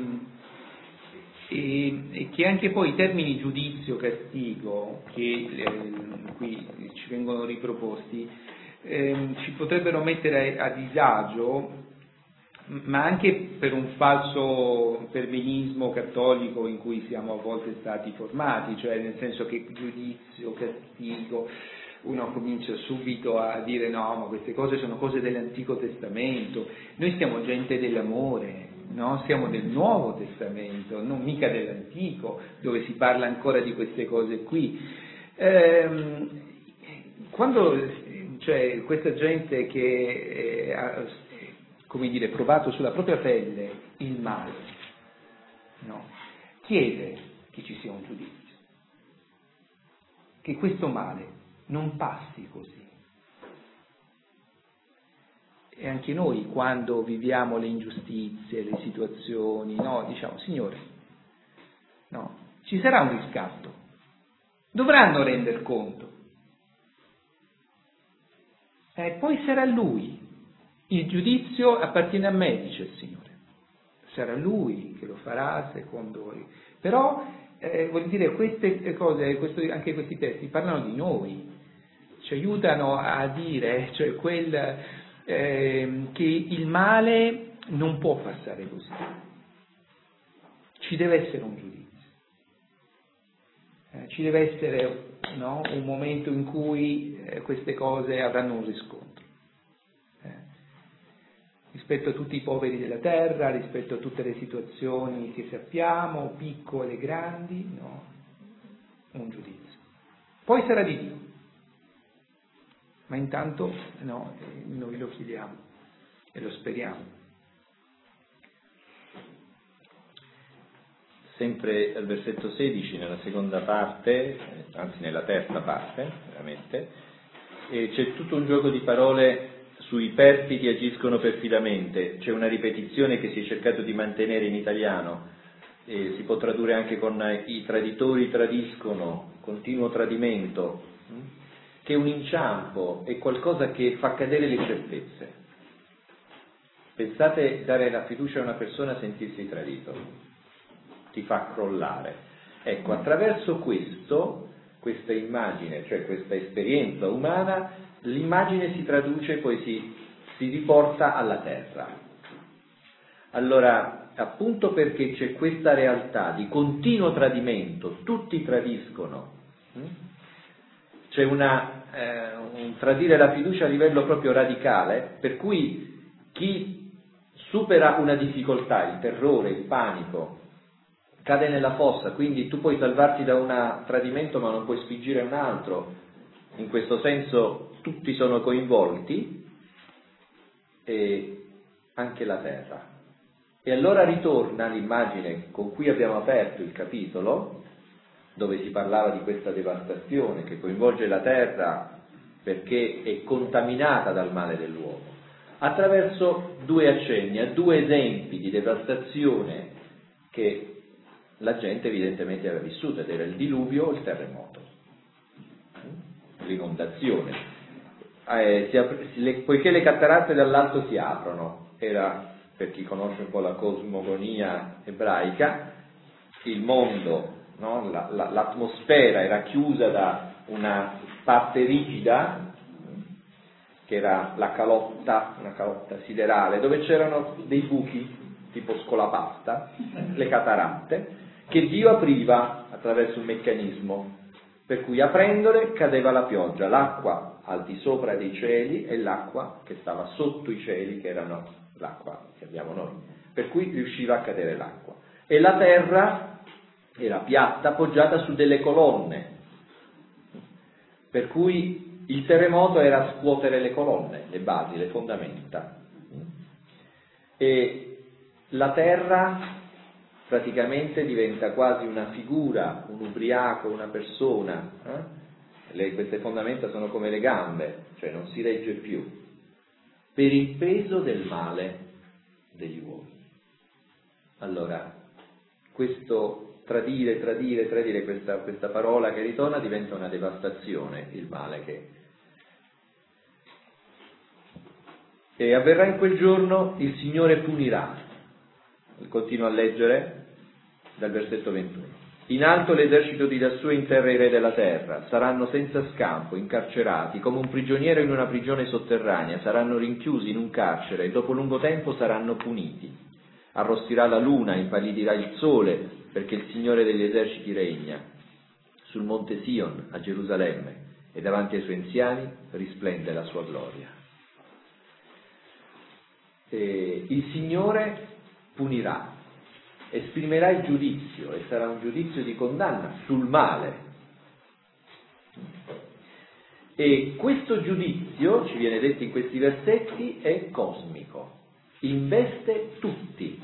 e, e che anche poi i termini giudizio, castigo, che eh, qui ci vengono riproposti, eh, ci potrebbero mettere a, a disagio, ma anche per un falso perbenismo cattolico in cui siamo a volte stati formati, cioè nel senso che giudizio, castigo, uno comincia subito a dire no, ma queste cose sono cose dell'Antico Testamento, noi siamo gente dell'amore, no? Siamo del Nuovo Testamento, non mica dell'Antico, dove si parla ancora di queste cose qui. Ehm, quando cioè, questa gente che eh, ha, come dire, provato sulla propria pelle il male, no? Chiede che ci sia un giudizio, che questo male non passi così. E anche noi, quando viviamo le ingiustizie, le situazioni, no, diciamo, Signore, no, ci sarà un riscatto, dovranno render conto, e eh, poi sarà Lui, il giudizio appartiene a me, dice il Signore, sarà Lui che lo farà secondo voi. Però, eh, vuol dire, queste cose, questo, anche questi testi parlano di noi, ci aiutano a dire, cioè quel, eh, che il male non può passare così, ci deve essere un giudizio, eh, ci deve essere, no, un momento in cui eh, queste cose avranno un riscontro, eh, rispetto a tutti i poveri della terra, rispetto a tutte le situazioni che sappiamo, piccole, grandi, no, un giudizio. Poi sarà di Dio. Ma intanto no, noi lo chiediamo e lo speriamo. Sempre al versetto sedici, nella seconda parte, anzi nella terza parte, veramente, e c'è tutto un gioco di parole sui perfidi agiscono perfidamente. C'è una ripetizione che si è cercato di mantenere in italiano, e si può tradurre anche con i traditori tradiscono, continuo tradimento, che è un inciampo, è qualcosa che fa cadere le certezze. Pensate, dare la fiducia a una persona a sentirsi tradito, ti fa crollare. Ecco, attraverso questo, questa immagine, cioè questa esperienza umana, l'immagine si traduce e poi si, si riporta alla terra. Allora, appunto perché c'è questa realtà di continuo tradimento, tutti tradiscono, hm? C'è una, eh, un tradire la fiducia a livello proprio radicale, per cui chi supera una difficoltà, il terrore, il panico, cade nella fossa, quindi tu puoi salvarti da un tradimento ma non puoi spingere un altro, in questo senso tutti sono coinvolti, e anche la terra. E allora ritorna l'immagine con cui abbiamo aperto il capitolo, dove si parlava di questa devastazione che coinvolge la terra perché è contaminata dal male dell'uomo, attraverso due accenni, a due esempi di devastazione che la gente evidentemente aveva vissuto, ed era il diluvio o il terremoto, l'inondazione. eh, si apre, le, poiché le cataratte dall'alto si aprono, era, per chi conosce un po' la cosmogonia ebraica, il mondo, no? la, la, l'atmosfera era chiusa da una parte rigida, che era la calotta, una calotta siderale, dove c'erano dei buchi, tipo scolapasta, le cataratte, che Dio apriva attraverso un meccanismo, per cui aprendole cadeva la pioggia, l'acqua al di sopra dei cieli e l'acqua che stava sotto i cieli, che erano l'acqua che abbiamo noi, per cui riusciva a cadere l'acqua. E la terra era piatta, appoggiata su delle colonne, per cui il terremoto era scuotere le colonne, le basi, le fondamenta. E la terra praticamente diventa quasi una figura, un ubriaco, una persona. Eh? Le, queste fondamenta sono come le gambe, cioè non si regge più, per il peso del male degli uomini. Allora, questo tradire, tradire, tradire, questa, questa parola che ritorna diventa una devastazione, il male che... E avverrà in quel giorno, il Signore punirà. Continuo a leggere dal versetto ventuno. In alto l'esercito di lassù e in terra i re della terra, saranno senza scampo, incarcerati, come un prigioniero in una prigione sotterranea, saranno rinchiusi in un carcere e dopo lungo tempo saranno puniti. Arrostirà la luna, impallidirà il sole, perché il Signore degli eserciti regna sul monte Sion, a Gerusalemme, e davanti ai suoi anziani risplende la sua gloria. E il Signore punirà, esprimerà il giudizio, e sarà un giudizio di condanna sul male. E questo giudizio, ci viene detto in questi versetti, è cosmico, investe tutti.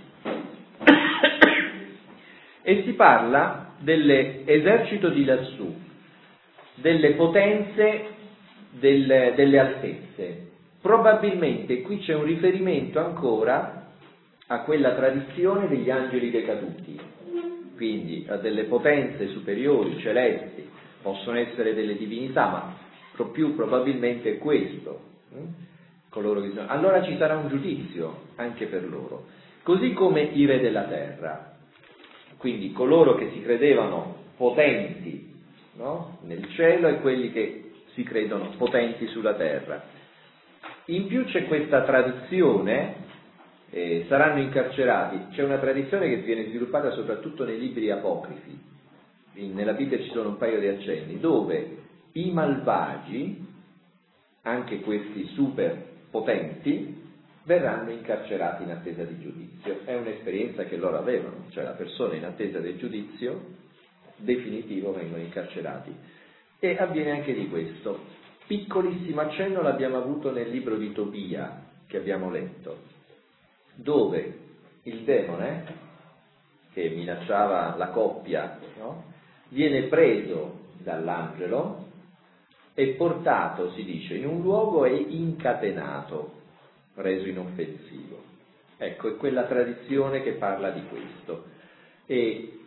E si parla dell'esercito di lassù, delle potenze, delle, delle altezze. Probabilmente qui c'è un riferimento ancora a quella tradizione degli angeli decaduti, quindi a delle potenze superiori, celesti, possono essere delle divinità, ma pro più probabilmente è questo. Coloro che sono. Allora ci sarà un giudizio anche per loro, così come i re della terra, quindi coloro che si credevano potenti, no? nel cielo e quelli che si credono potenti sulla terra. In più c'è questa tradizione, eh, saranno incarcerati, c'è una tradizione che viene sviluppata soprattutto nei libri apocrifi, in, nella Bibbia ci sono un paio di accenni, dove i malvagi, anche questi super potenti, verranno incarcerati in attesa di giudizio. È un'esperienza che loro avevano, cioè la persona in attesa del giudizio definitivo vengono incarcerati. E avviene anche di questo. Piccolissimo accenno l'abbiamo avuto nel libro di Tobia, che abbiamo letto, dove il demone, che minacciava la coppia, no? viene preso dall'angelo e portato, si dice, in un luogo e incatenato, reso inoffensivo. Ecco, è quella tradizione che parla di questo. E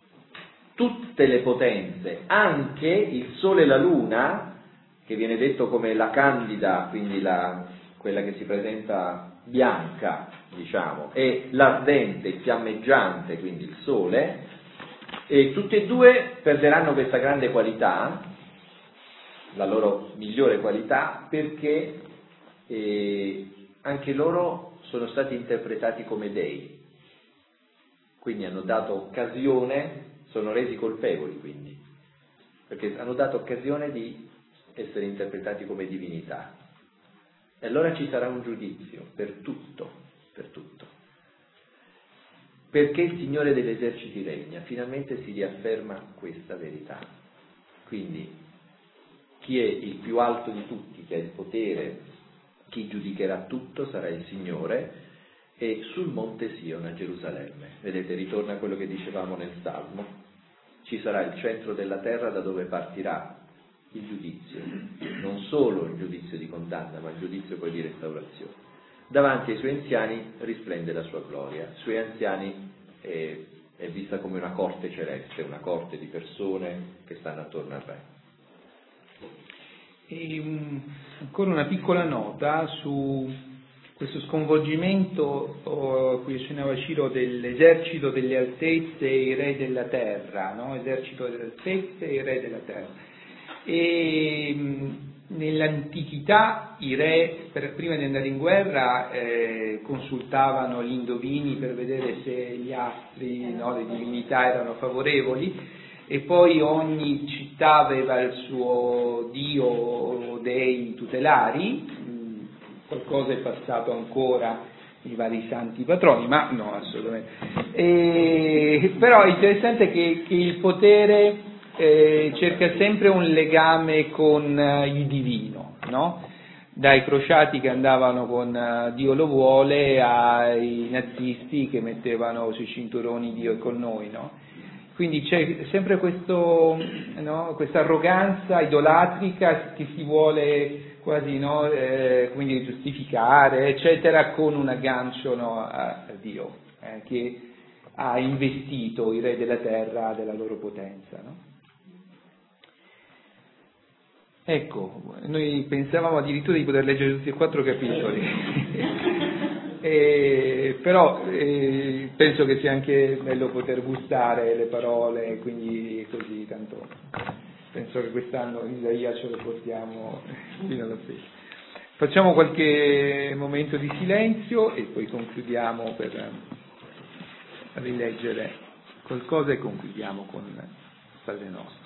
tutte le potenze, anche il sole e la luna, che viene detto come la candida, quindi la, quella che si presenta bianca, diciamo, e l'ardente, il fiammeggiante, quindi il sole, e tutti e due perderanno questa grande qualità, la loro migliore qualità, perché eh, anche loro sono stati interpretati come dei, quindi hanno dato occasione, sono resi colpevoli quindi, perché hanno dato occasione di essere interpretati come divinità. E allora ci sarà un giudizio per tutto, per tutto. Perché il Signore degli eserciti regna, finalmente si riafferma questa verità. Quindi chi è il più alto di tutti, che ha il potere, chi giudicherà tutto sarà il Signore, e sul monte Sion a Gerusalemme. Vedete, ritorna a quello che dicevamo nel Salmo. Ci sarà il centro della terra da dove partirà il giudizio, non solo il giudizio di condanna, ma il giudizio poi di restaurazione. Davanti ai suoi anziani risplende la sua gloria. I suoi anziani è, è vista come una corte celeste, una corte di persone che stanno attorno al re. E um, ancora una piccola nota su questo sconvolgimento a cui accennava Ciro dell'esercito delle altezze e i re della terra, no? Esercito delle altezze e i re della terra. E um, nell'antichità i re, per, prima di andare in guerra, eh, consultavano gli indovini per vedere se gli astri, no, le divinità erano favorevoli, e poi ogni città aveva il suo dio o dei tutelari. Qualcosa è passato ancora i vari santi patroni, ma no, assolutamente. E, però è interessante che, che il potere eh, cerca sempre un legame con uh, il divino, no? Dai crociati che andavano con uh, Dio lo vuole ai nazisti che mettevano sui cinturoni Dio è con noi, no? Quindi c'è sempre questo, no, questa arroganza idolatrica che si vuole quasi, no, eh, quindi giustificare, eccetera, con un aggancio, no, a, a Dio, eh, che ha investito i re della terra della loro potenza, no? Ecco, noi pensavamo addirittura di poter leggere tutti e quattro capitoli, e, però eh, penso che sia anche bello poter gustare le parole, quindi così, tanto penso che quest'anno in Isaia ce lo portiamo fino alla fine. Facciamo qualche momento di silenzio e poi concludiamo per rileggere qualcosa e concludiamo con il Padre nostro.